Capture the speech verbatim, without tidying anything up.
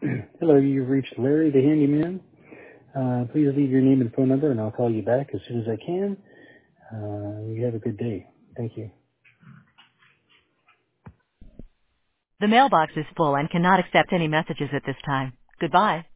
Hello, you've reached Larry the Handyman. Uh, please leave your name and phone number, and I'll call you back as soon as I can. Uh, you have a good day. Thank you. The mailbox is full and cannot accept any messages at this time. Goodbye.